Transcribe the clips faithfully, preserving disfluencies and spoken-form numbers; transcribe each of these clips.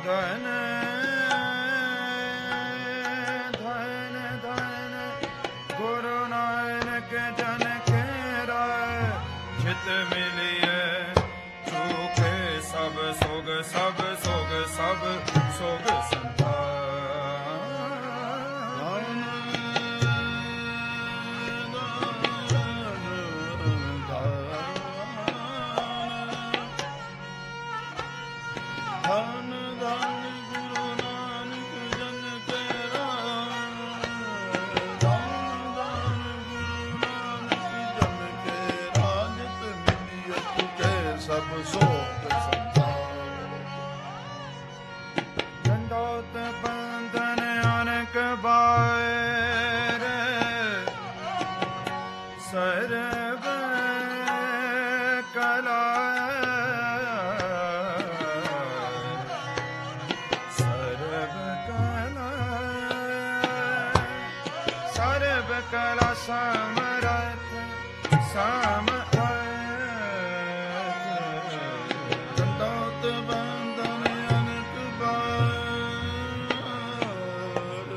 ਧਨ ਧਨ ਧਨ ਗੁਰੂ ਨਾਨਕ ਜਨ ਕੇਰਾ ਚਿਤ ਮਿਲਿਐ ਸੁਖ ਸਭ ਸੁਖ ਸਭ ਸੁਖ ਸਭ ਸੁਖ ਸੰਤਾਨ ਧਨ ਧਨ ਗੁਰੂ ਨਾਨਕ ਜਨ ਕੇਰਾ ਧਨ ਧਨ ਗੁਰੂ ਨਾਨਕ ਜਨ ਕੇਰਾ ਨਿਤ ਮਿਲਿਐ ਤੁਕੇ ਸਭ ਸੋਖ ਸੰਸਾਰ ਦੰਡੋਤ ਬੰਧਨ ਅਨਕ ਬਾਰ ਸਰਬ ਕਲਾ ਕਲਾ ਸਮਰਥ ਸਮਰਥ ਦੰਡੋਤ ਬੰਧਨ ਅਨਕ ਬਾਰ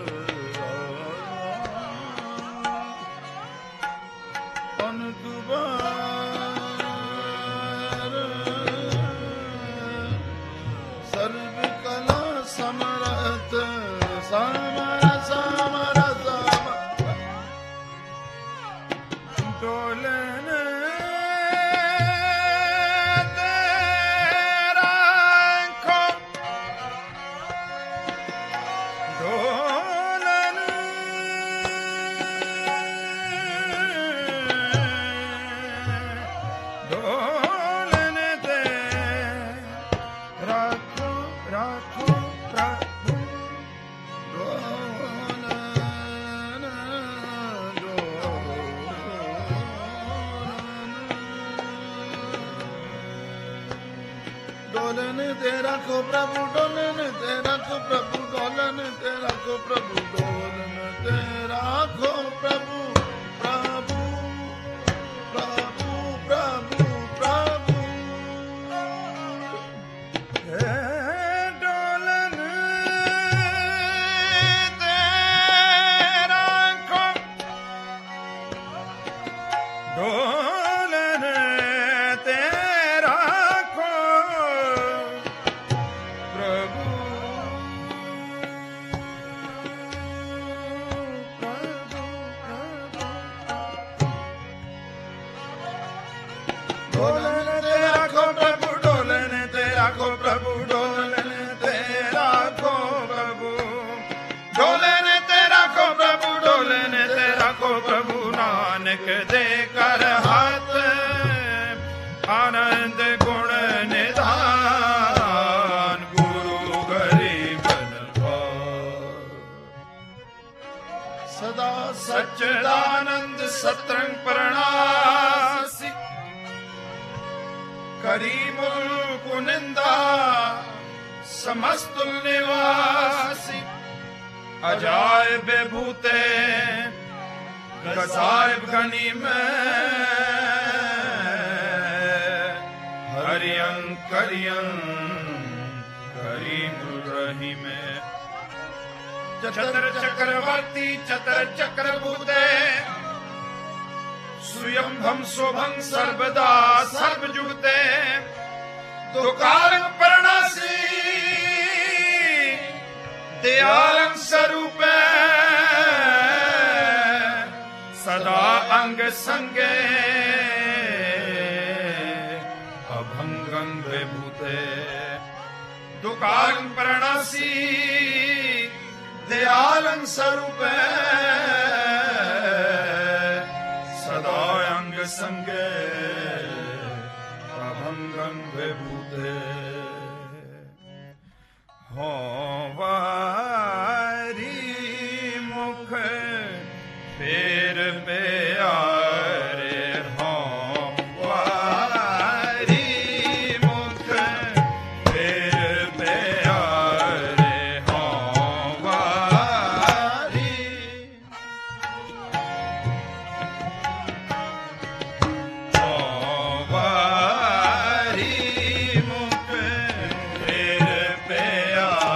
ਅਨਕ ਬਾਰ ਸਰਬ ਕਲਾ ਸਮਰਥ ਸਮਰਥ ਸਮਰਥ ਡੋਲਨ ਤੇਰਾ ਖੋ ਡੋਲਨ ਡੋਲਨ ਤੇ ਰੱਖੋ ਰੱਖੋ ਪ੍ਰਭੂ ਡੋਲਨ ਤੇ ਰੱਖੋ ਪ੍ਰਭੂ ਡੋਲਨ ਤੇ ਰੱਖੋ ਪ੍ਰਭੂ ਡੋਲਨ ਤੇ ਰੱਖੋ ਪ੍ਰਭੂ ਡੋਲਨ ਤੇ ਰੱਖੋ ਪ੍ਰਭੂ ਪ੍ਰਭੂ ਪ੍ਰਭੂ ਪ੍ਰਭੂ ਪ੍ਰਭੂ ਹੇ ਡੋਲਨ ਤੇ ਰੱਖੋ ਡੋਲਨ ਤੇ ਡੋਲਨ ਤੇ ਰੱਖੋ ਪ੍ਰਭੂ ਡੋਲਨ ਤੇ ਰੱਖੋ ਪ੍ਰਭੂ ਡੋਲਨ ਤੇ ਰੱਖੋ ਪ੍ਰਭੂ ਡੋਲਨ ਤੇ ਰੱਖੋ ਪ੍ਰਭੂ ਡੋਲਨ ਤੇ ਰੱਖੋ ਪ੍ਰਭੂ ਨਾਨਕ ਦੇ ਕਰ ਹੱਥ ਆਨੰਦ ਗੁਣ ਨਿਧਾਨ ਗੁਰੂ ਗਰੀਬਨ ਪਾਰ ਸਦਾ ਸਚਦਾਨੰਦ ਸਤਰੰਗ ਪ੍ਰਣਾਸੀ ਕਰੀਮੁਲ ਕੁਨਿੰਦਾ ਸਮਸਤੁਲ ਨਿਵਾਸੀ ਅਜਾਇਬ ਭੂਤੇ ਗਸਾਇਬ ਗਨੀ ਮੈਂ ਹਰਿਯੰ ਕਰਿਯੰ ਕਰੀਮੁਲ ਰਹੀਮੇ ਚਤਰ ਚਕਰਵਰਤੀ ਚਤਰ ਚਕਰ ਭੂਤੇ ਸੁਯੰਭੰ ਸ਼ੋਭੰ ਸਰਬਦਾ ਸਰਬ ਜੁਗਤੇ ਦੁਕਾਰੰ ਪ੍ਰਣਾਸੀ ਦਿਆਲੰ ਸਰੂਪੇ ਸਦਾ ਅੰਗ ਸੰਗੇ ਅਭੰਗੰ ਵਿਭੂਤੇ ਦੁਕਾਰੰ ਪ੍ਰਣਾਸੀ ਦਿਆਲੰ ਸਰੂਪੇ ਸਦਾ ਅੰਗ ਸੰਗੇ ਅਭੰਗੰ ਵਿਭੂਤੇ ਹੋ ਵਾਰੀ ਮੁਖ ਫੇਰ ਪਿਆਰੇ ਹੋ ਵਾਰੀ ਮੁਖ ਫੇਰ ਪਿਆਰੇ ਹੋ ਵਾਰੀ ਹੋ ਵਾਰੀ ਮੁਖ ਫੇਰ ਪਿਆਰੇ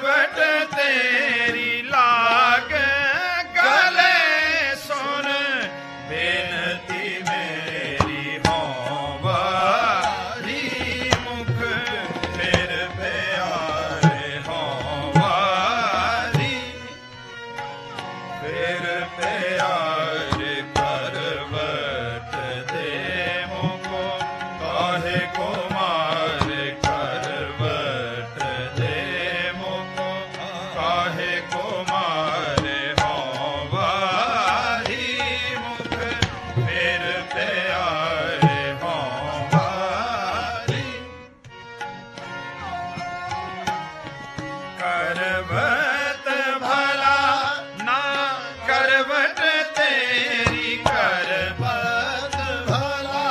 करवट तेरी लाग गले सुन बेनती मेरी होवारी मुख फिर प्यारे होवारी फिर प्यारे करवट दे मुको काहे को मारे करवट दे मुको काहे को मारे होवारी मुख फिर प्यारे होवारी करवट भला ना करवट तेरी करवट भला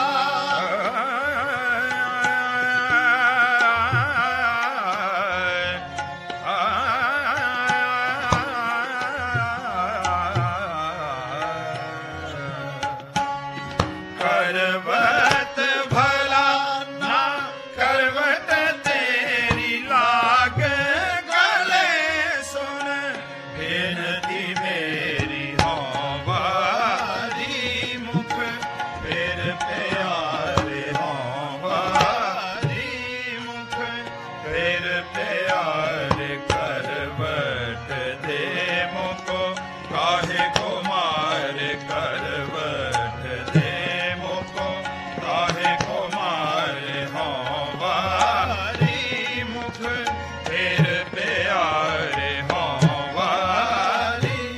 करवट भला ना करवट तेरी लाग गले सुन बेनती मेरी होवारी मुख फिर प्यारे होवारी मुख फिर प्यारे करवट दे मुको काहे को मारे करवट दे मुको काहे को मारे होवारी मुख फिर प्यारे होवारी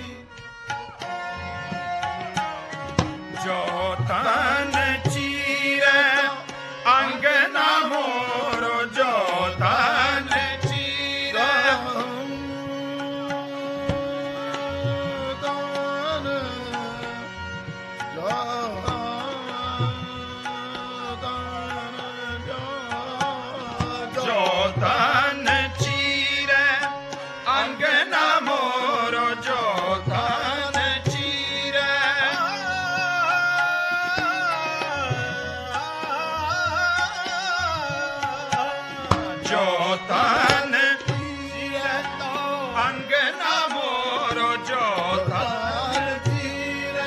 जो तन चीरे अंगना मोरो जो तन चीरे जो तन चीरे अंगना मोरो जो तन चीरे जो तन चीरे अंगना मोरो जो तन चीरे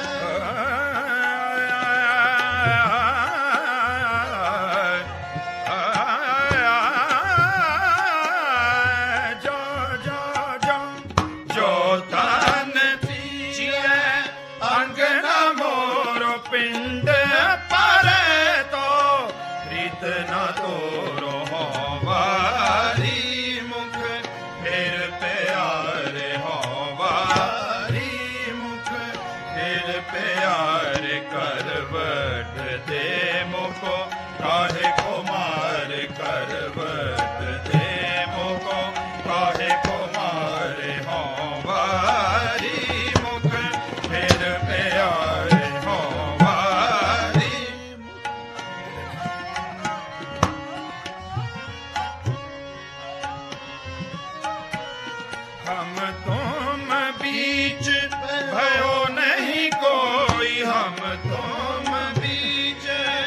जो जो जो जो तन चीरे अंगना मोरो पिंड परे तो प्रीत न तोरो होवारी मुख फिर प्यारे होवारी मुख फिर प्यारे करवट दे मुको काहे को मारे करवट दे मुको काहे को मारे होवारी मुख फिर प्यारे होवारी हम तुम बीच भयो नहीं कोई हम तुम बीच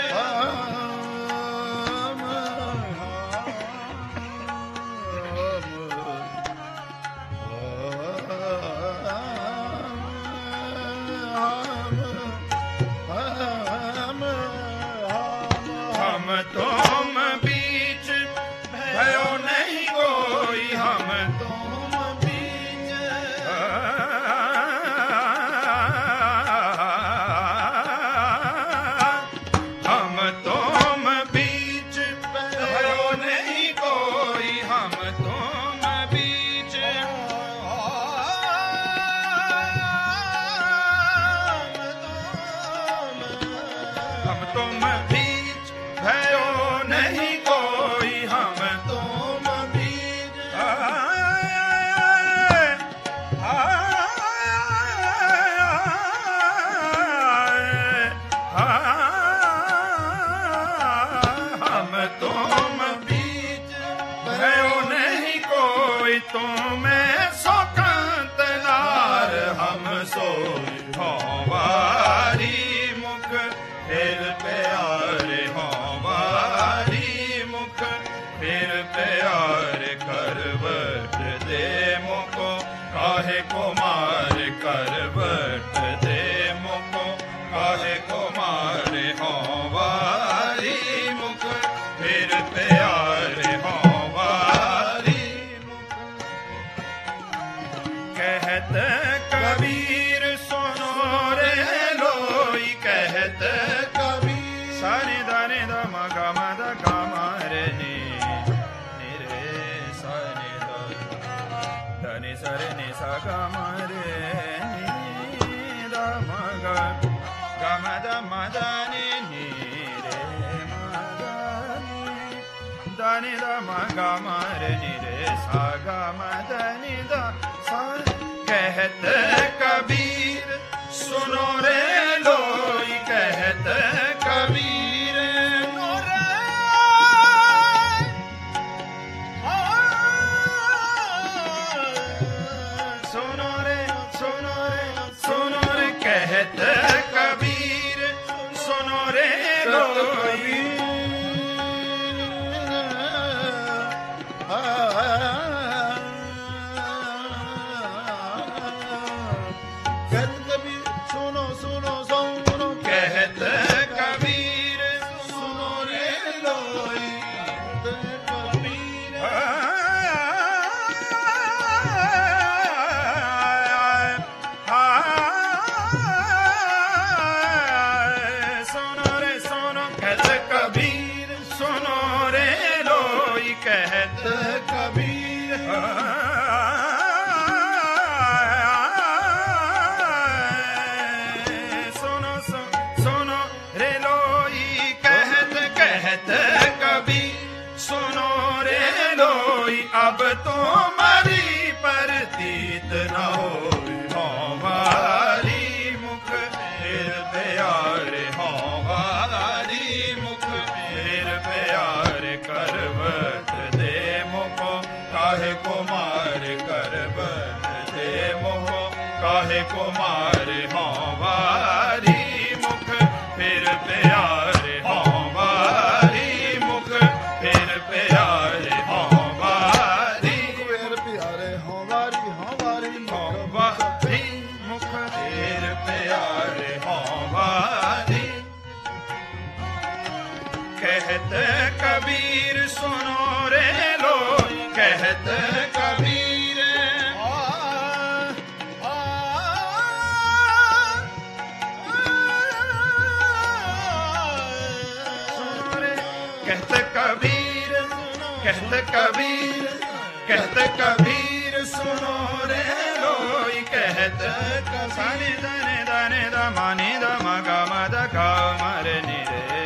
हम तुम बीच भयो नहीं कोई हम तुम बीच हम तुम बीच भयो नहीं कोई हम तुम बीच हम तुम बीच भयो नहीं कोई हम तुम बीच हम तुम बीच भयो नहीं कोई तुम्हें सौकंत लार हम सोई होवारी मुख फिर प्यारे होवारी मुख फिर प्यारे करवट दे मुको काहे को मार करवट दे मुको काहे को मारे हो वारी मुख फिर प्यारे हो वारी मुख कहत कबीर सुनो रे लोई कहत कबीर सारे दाने द मग मद गम रे नी रे सारे धनि सरे नि सा गम रे नी द मग गम द मद नि नी रे मग धनि द मग म रे नी रे सा गम द नि द सा कहत कबीर सुनो रे लोई कहत कबीर सुनो रे सुनो रे सुनो रे कहत कबीर सुनो रे लोई अब तो मरी परतीत न हो वारी मुख फिर प्यारे हो वारी मुख फिर प्यारे करवट दे मुको काहे को मार करवट दे मुको काहे को मार हो वारी मुख फिर प्यारे हो वारी मुख फिर प्यारे हो कहत कबीर सुनो रे लो कहत कबीर सुनो रे कहत कबीर कहत कबीर कहत कबीर सुनो रे लो कहत साने दाने दाने द माने द मग मद ग मर नि रे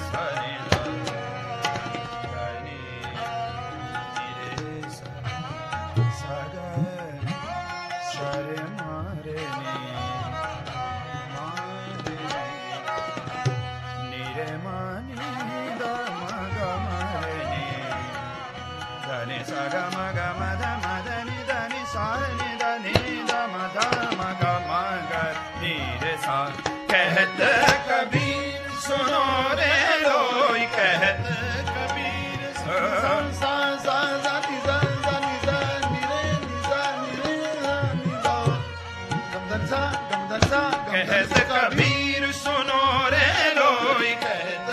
sa ga ma ga ma da ma da ni da ni sa ni da ni da ma da ma ga ma ga ni re sa कहत कबीर सुनो रे लोई कहत कबीर सा सा सा सा नि सा सा नि सा नि रे नि सा नि रे नि सा गम धन सा गम धन सा कहत कबीर सुनो रे लोई कहत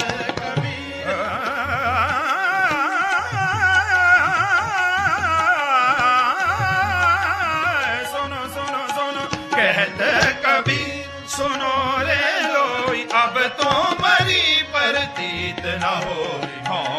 सुनो रे लोई अब तो मरी परतीत न हो